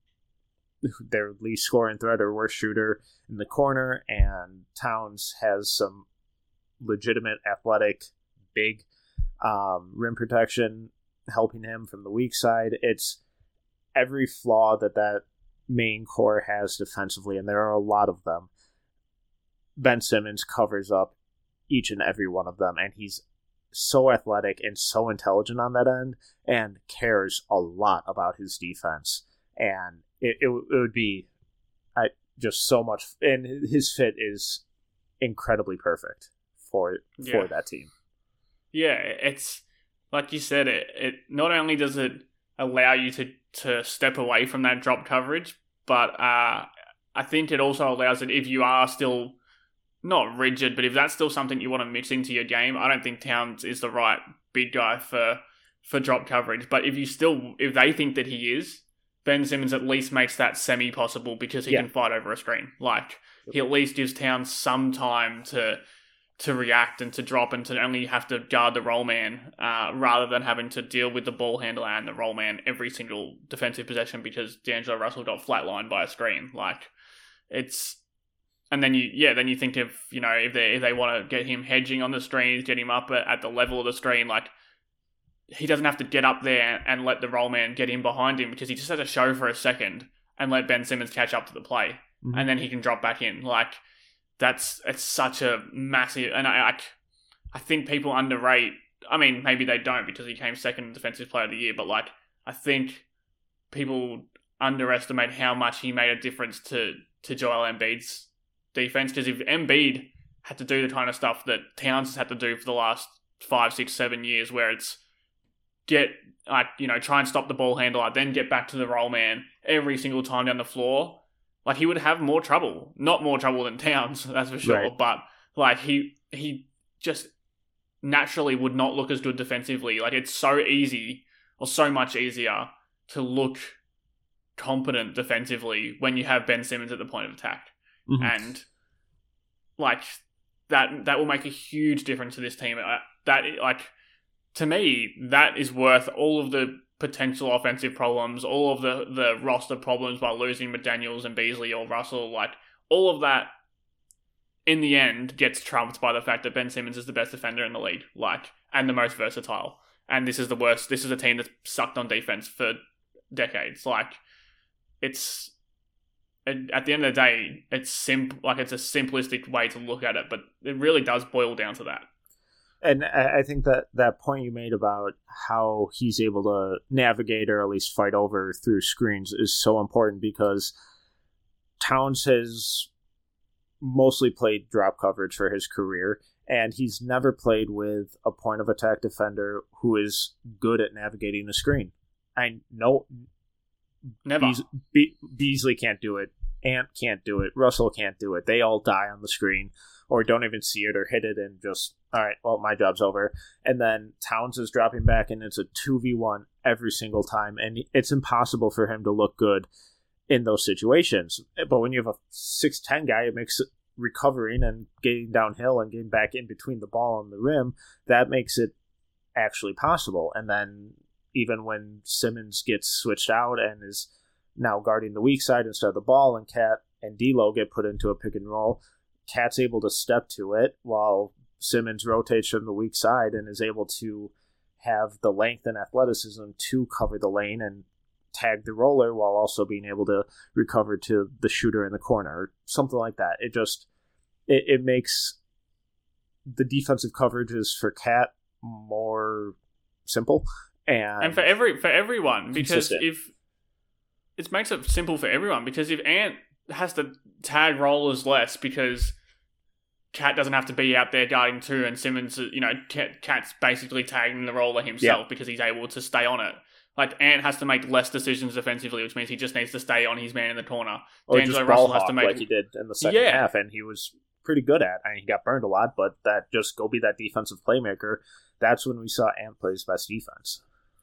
their least scoring threat or worst shooter in the corner, and Towns has some legitimate athletic big um, rim protection helping him from the weak side. It's every flaw that that main core has defensively, and there are a lot of them. Ben Simmons covers up each and every one of them, and he's so athletic and so intelligent on that end and cares a lot about his defense. And it, it, it would be I, just so much, and his fit is incredibly perfect for for yeah. that team. Yeah, it's like you said, it, it not only does it allow you to, to step away from that drop coverage, but uh, I think it also allows it if you are still not rigid, but if that's still something you want to mix into your game, I don't think Towns is the right big guy for for drop coverage. But if you still, if they think that he is, Ben Simmons at least makes that semi-possible because he yeah. can fight over a screen. Like, he at least gives Towns some time to to react and to drop and to only have to guard the roll man uh, rather than having to deal with the ball handler and the roll man every single defensive possession because D'Angelo Russell got flatlined by a screen. Like, it's... And then you, yeah, then you think if, you know, if they if they want to get him hedging on the screens, get him up at, at the level of the screen, like, he doesn't have to get up there and let the roll man get in behind him because he just has to show for a second and let Ben Simmons catch up to the play. Mm-hmm. And then he can drop back in. Like, that's, it's such a massive, and I, I, I think people underrate, I mean, maybe they don't because he came second defensive player of the year, but, like, I think people underestimate how much he made a difference to, to Joel Embiid's defense, because if Embiid had to do the kind of stuff that Towns has had to do for the last five, six, seven years, where it's get, like, you know, try and stop the ball handler, then get back to the roll man every single time down the floor, like, he would have more trouble. Not more trouble than Towns, that's for sure, right. But, like, he he just naturally would not look as good defensively. Like, it's so easy, or so much easier, to look competent defensively when you have Ben Simmons at the point of attack. Mm-hmm. And, like, that that will make a huge difference to this team. That, like, to me, that is worth all of the potential offensive problems, all of the, the roster problems by losing McDaniels and Beasley or Russell. Like, all of that, in the end, gets trumped by the fact that Ben Simmons is the best defender in the league, like, and the most versatile. And this is the worst. This is a team that's sucked on defense for decades. Like, it's... at the end of the day, it's simp- like it's a simplistic way to look at it, but it really does boil down to that. And I think that that point you made about how he's able to navigate or at least fight over through screens is so important, because Towns has mostly played drop coverage for his career, and he's never played with a point of attack defender who is good at navigating the screen. I know... Never. Beas- Be- Beasley can't do it. Ant can't do it. Russell can't do it. They all die on the screen or don't even see it or hit it and just, all right, well, my job's over. And then Towns is dropping back and it's a two v one every single time. And it's impossible for him to look good in those situations. But when you have a six ten guy who makes recovering and getting downhill and getting back in between the ball and the rim, that makes it actually possible. And then even when Simmons gets switched out and is now guarding the weak side instead of the ball, and Cat and D'Lo get put into a pick and roll, Cat's able to step to it while Simmons rotates from the weak side and is able to have the length and athleticism to cover the lane and tag the roller while also being able to recover to the shooter in the corner, something like that. It just it, it makes the defensive coverages for Cat more simple. And, and for every for everyone, because consistent. if it makes it simple for everyone, because if Ant has to tag rollers less because Cat doesn't have to be out there guarding two, and Simmons, you know, Cat's basically tagging the roller himself yeah. because he's able to stay on it. Like, Ant has to make less decisions defensively, which means he just needs to stay on his man in the corner. Or D'Angelo just Russell has to make like he did in the second yeah. half, and he was pretty good at. I mean, he got burned a lot, but that just go be that defensive playmaker. That's when we saw Ant play his best defense.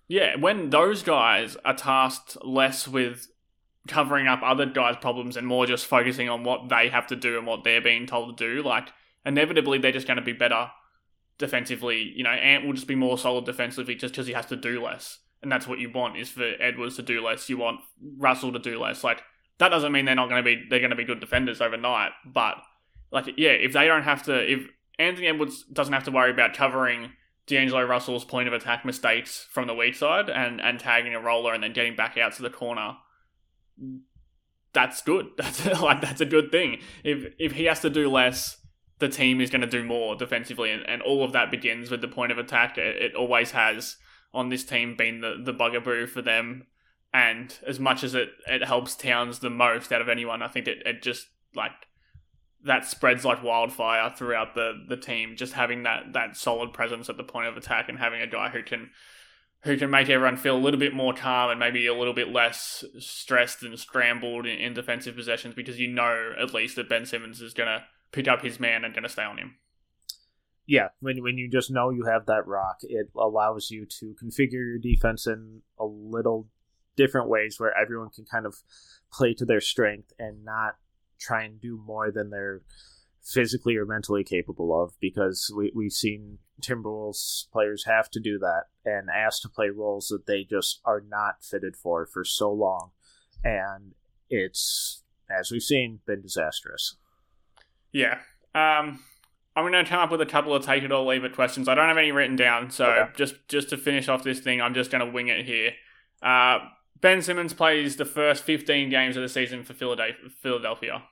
Yeah, when those guys are tasked less with covering up other guys' problems and more just focusing on what they have to do and what they're being told to do, like, inevitably they're just going to be better defensively. You know, Ant will just be more solid defensively just because he has to do less. And that's what you want, is for Edwards to do less. You want Russell to do less. Like, that doesn't mean they're not going to be, they're going to be good defenders overnight. But, like, yeah, if they don't have to, if Anthony Edwards doesn't have to worry about covering D'Angelo Russell's point of attack mistakes from the weak side and, and tagging a roller and then getting back out to the corner, that's good. That's like that's a good thing. If if he has to do less, the team is going to do more defensively, and, and all of that begins with the point of attack. It, it always has on this team been the, the bugaboo for them. And as much as it, it helps Towns the most out of anyone, I think it, it just like that spreads like wildfire throughout the, the team. Just having that, that solid presence at the point of attack and having a guy who can who can make everyone feel a little bit more calm and maybe a little bit less stressed and scrambled in, in defensive possessions, because you know at least that Ben Simmons is going to pick up his man and going to stay on him. Yeah, when when you just know you have that rock, it allows you to configure your defense in a little different ways where everyone can kind of play to their strength and not try and do more than they're physically or mentally capable of, because we, we've seen Timberwolves players have to do that and asked to play roles that they just are not fitted for for so long. And it's, as we've seen, been disastrous. Yeah. Um, I'm going to come up with a couple of take it or leave it questions. I don't have any written down, so okay. just, just to finish off this thing, I'm just going to wing it here. Uh, Ben Simmons plays the first fifteen games of the season for Philadelphia.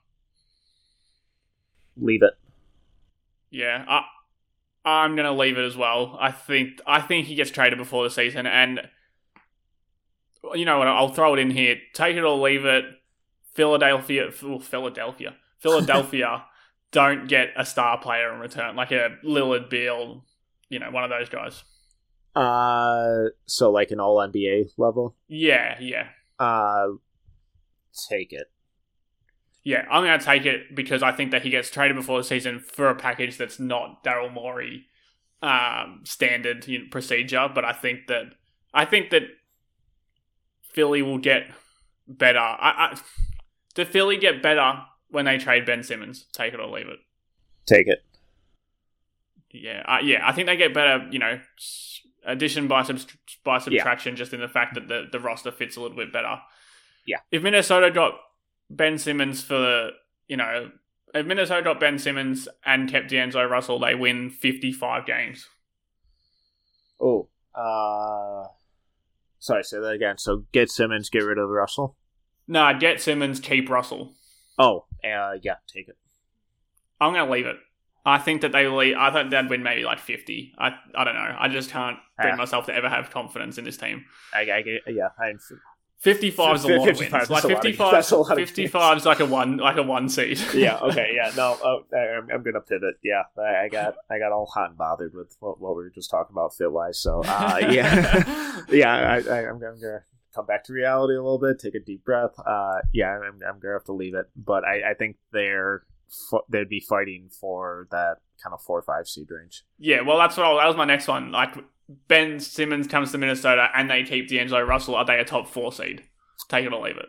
Leave it. Yeah, I, I'm going to leave it as well. I think I think he gets traded before the season, and you know what? I'll throw it in here. Take it or leave it. Philadelphia, oh, Philadelphia, Philadelphia don't get a star player in return, like a Lillard, Beal, you know, one of those guys. Uh, so like an all N B A level? Yeah, yeah. Uh, take it. Yeah, I'm going to take it because I think that he gets traded before the season for a package that's not Daryl Morey um, standard you know, procedure. But I think that I think that Philly will get better. I, I, do Philly get better when they trade Ben Simmons? Take it or leave it. Take it. Yeah, uh, yeah. I think they get better. You know, addition by sub- by subtraction, yeah. Just in the fact that the, the roster fits a little bit better. Yeah. If Minnesota got Ben Simmons for, you know, if Minnesota got Ben Simmons and kept D'Angelo Russell, they win fifty-five games. Oh, uh, sorry, say that again. So get Simmons, get rid of Russell? No, get Simmons, keep Russell. Oh, uh, yeah, take it. I'm going to leave it. I think that they will leave, I thought they'd win maybe like fifty. I I don't know. I just can't bring yeah. myself to ever have confidence in this team. I, I yeah, I fifty-five is a lot of wins. Like fifty-five, fifty-five is like a one, like a one seed. Yeah. Okay. Yeah. No. Oh, I'm, I'm gonna pivot. Yeah. I, I got, I got all hot and bothered with what, what we were just talking about fit wise. So, uh, yeah, yeah. I, I, I'm, I'm gonna come back to reality a little bit. Take a deep breath. Uh, yeah. I'm, I'm gonna have to leave it. But I, I think they're, they'd be fighting for that kind of four or five seed range. Yeah. Well, that's what I, that was my next one. Like, Ben Simmons comes to Minnesota and they keep D'Angelo Russell. Are they a top four seed? Take it or leave it.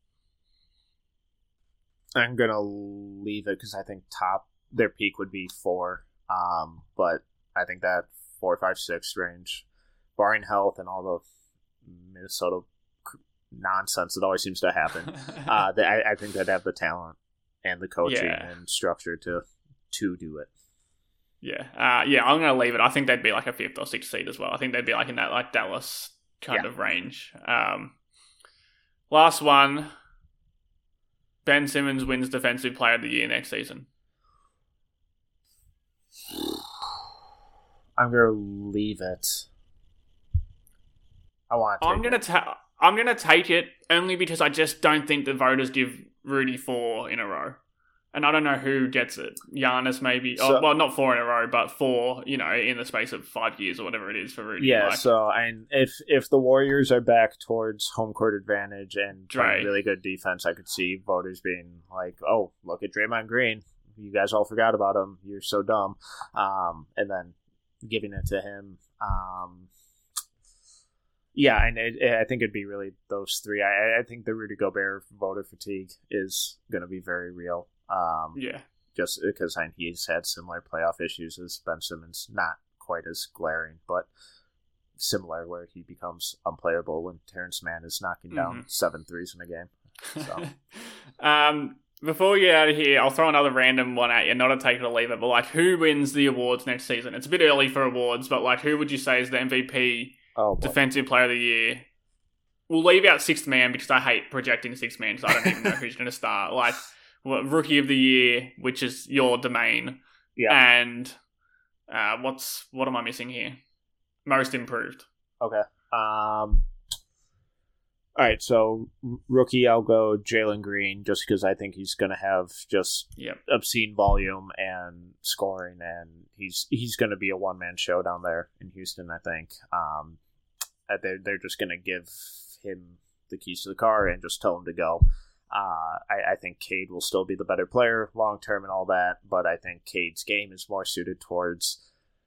I'm going to leave it because I think top their peak would be four. Um, but I think that four, five, six range, barring health and all the Minnesota nonsense that always seems to happen, uh, they, I, I think they'd have the talent and the coaching yeah. and structure to to do it. Yeah, uh, yeah, I'm going to leave it. I think they'd be like a fifth or sixth seed as well. I think they'd be like in that like Dallas kind yeah. of range. Um, last one, Ben Simmons wins Defensive Player of the Year next season. I'm going to leave it. I want to. I'm going to ta- I'm going to take it only because I just don't think the voters give Rudy four in a row. And I don't know who gets it. Giannis maybe. So, oh, well, not four in a row, but four, you know, in the space of five years or whatever it is for Rudy. Yeah, like, so and if if the Warriors are back towards home court advantage and playing really good defense, I could see voters being like, oh, look at Draymond Green. You guys all forgot about him. You're so dumb. Um, and then giving it to him. Um, Yeah, and it, it, I think it'd be really those three. I, I think the Rudy Gobert voter fatigue is going to be very real. Um, yeah. Just because I, he's had similar playoff issues as Ben Simmons, not quite as glaring, but similar, where he becomes unplayable when Terrence Mann is knocking down mm-hmm. seven threes in a game. So. um, before we get out of here, I'll throw another random one at you, not a take it or leave it, but like, who wins the awards next season? It's a bit early for awards, but like, who would you say is the M V P, oh, Defensive Player of the Year? We'll leave out sixth man because I hate projecting sixth man, so I don't even know who's going to start. Like, well, Rookie of the Year, which is your domain, yeah, and uh, what's what am I missing here? Most Improved. Okay. Um. All right, so rookie, I'll go Jalen Green, just because I think he's going to have just yep. obscene volume and scoring, and he's he's going to be a one man show down there in Houston. I think. Um, they're they're just going to give him the keys to the car and just tell him to go. Uh, I, I think Cade will still be the better player long term and all that, but I think Cade's game is more suited towards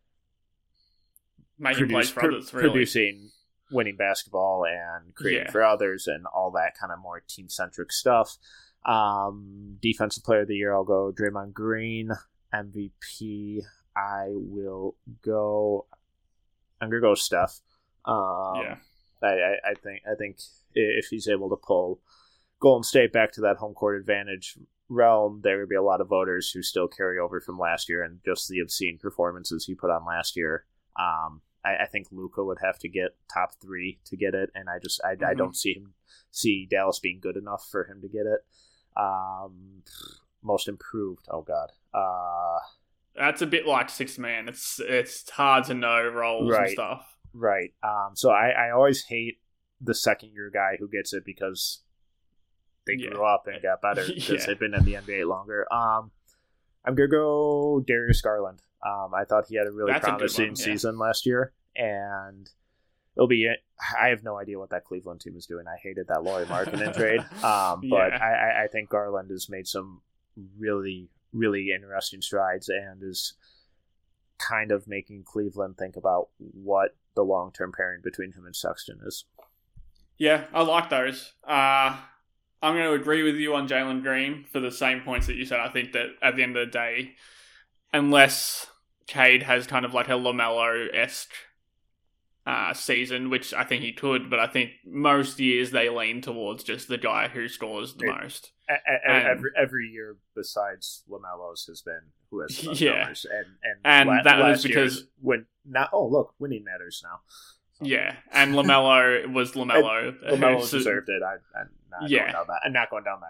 making produce, plays for others, pr- really. producing, winning basketball, and creating yeah. for others, and all that kind of more team centric stuff. Um, defensive player of the year, I'll go Draymond Green. M V P, I will go. I'm gonna go Steph. Um, yeah, I, I, I think I think if he's able to pull Golden State back to that home court advantage realm, there would be a lot of voters who still carry over from last year and just the obscene performances he put on last year. Um, I, I think Luka would have to get top three to get it, and I just I, mm-hmm. I don't see him see Dallas being good enough for him to get it. Um, most improved, oh god, uh, that's a bit like sixth man. It's it's hard to know roles right, and stuff. Right. Um. So I, I always hate the second year guy who gets it because they yeah. grew up and got better because yeah. they've been in the N B A longer. Um, I'm gonna go Darius Garland. Um, I thought he had a really That's promising a one, yeah. season last year, and it'll be. I have no idea what that Cleveland team is doing. I hated that Lauri Markkanen trade, um, but yeah. I, I think Garland has made some really, really interesting strides and is kind of making Cleveland think about what the long-term pairing between him and Sexton is. Yeah, I like those. Uh, I'm going to agree with you on Jalen Green for the same points that you said. I think that at the end of the day, unless Cade has kind of like a LaMelo-esque uh, season, which I think he could, but I think most years they lean towards just the guy who scores the it, most. A, a, and, every every year besides LaMelo's has been who has the most yeah. numbers. And, and, and la- that was because... when now, oh, look, winning matters now. Yeah, and LaMelo was LaMelo. LaMelo so, deserved it. I, I'm, not yeah. going down that, I'm not going down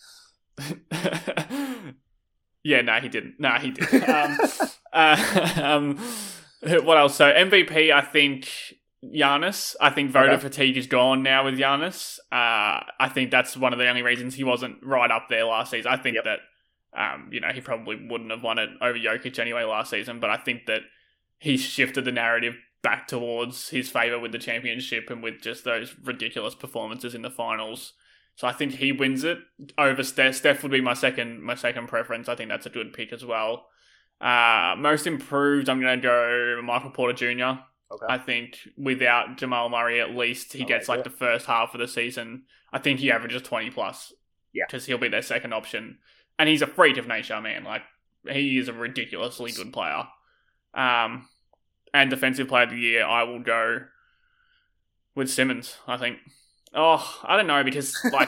that road. yeah, no, he didn't. No, he didn't. um, uh, um, what else? So M V P, I think Giannis. I think voter okay. fatigue is gone now with Giannis. Uh, I think that's one of the only reasons he wasn't right up there last season. I think yep. that, um, you know, he probably wouldn't have won it over Jokic anyway last season, but I think that he shifted the narrative back towards his favour with the championship and with just those ridiculous performances in the finals. So I think he wins it over Steph. Steph would be my second my second preference. I think that's a good pick as well. Uh, most improved, I'm going to go Michael Porter Junior Okay. I think without Jamal Murray, at least he I gets like, like the first half of the season. I think he averages twenty plus. Yeah. Because he'll be their second option. And he's a freak of nature, man. Like, he is a ridiculously good player. Um... And Defensive Player of the Year, I will go with Simmons, I think. Oh, I don't know, because, like,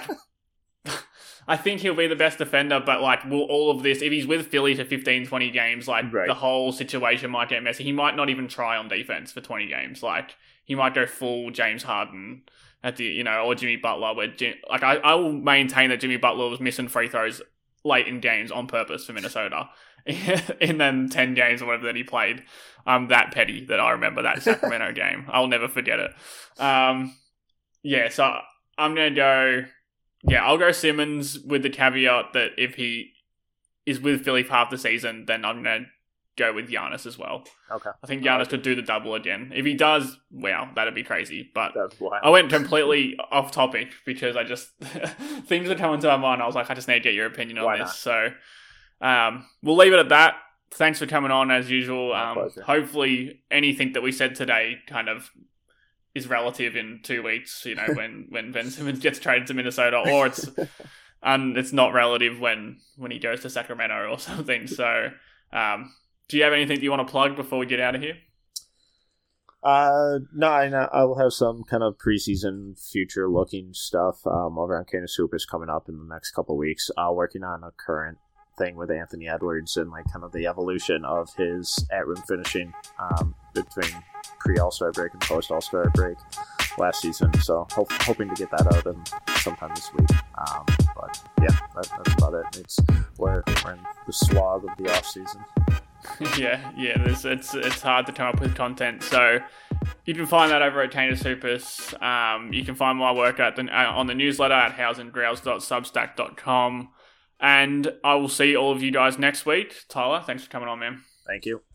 I think he'll be the best defender, but, like, will all of this, if he's with Philly for fifteen, twenty games, like, right. the whole situation might get messy. He might not even try on defense for twenty games. Like, he might go full James Harden at the, you know, or Jimmy Butler, where, Jim, like, I, I will maintain that Jimmy Butler was missing free throws late in games on purpose for Minnesota. In them ten games or whatever that he played. I'm that petty that I remember that Sacramento game. I'll never forget it. Um, yeah, so I'm going to go... Yeah, I'll go Simmons with the caveat that if he is with Philly for half the season, then I'm going to go with Giannis as well. Okay. I think Giannis could do the double again. If he does, wow, that'd be crazy. But That's wild. I went completely off topic because I just... things are coming to my mind. I was like, I just need to get your opinion on Why this. not? So... Um, we'll leave it at that. Thanks for coming on as usual. Um, hopefully anything that we said today kind of is relative in two weeks. You know, when, when Ben Simmons gets traded to Minnesota, or it's and it's not relative when when he goes to Sacramento or something. So, um, do you have anything that you want to plug before we get out of here? Uh, no, I know I'll have some kind of preseason future-looking stuff um, over on Canis Hoopus coming up in the next couple of weeks. Uh, working on a current thing with Anthony Edwards and like kind of the evolution of his at-rim finishing um, between pre-All-Star break and post-All-Star break last season. So hope, hoping to get that out in sometime this week. Um, but yeah, that, that's about it. It's we're, we're in the slog of the off-season. yeah, yeah, it's it's hard to come up with content. So you can find that over at Canis Hoopus. Um, you can find my work at the, uh, on the newsletter at houseandgrouse dot substack dot com. And I will see all of you guys next week. Tyler, thanks for coming on, man. Thank you.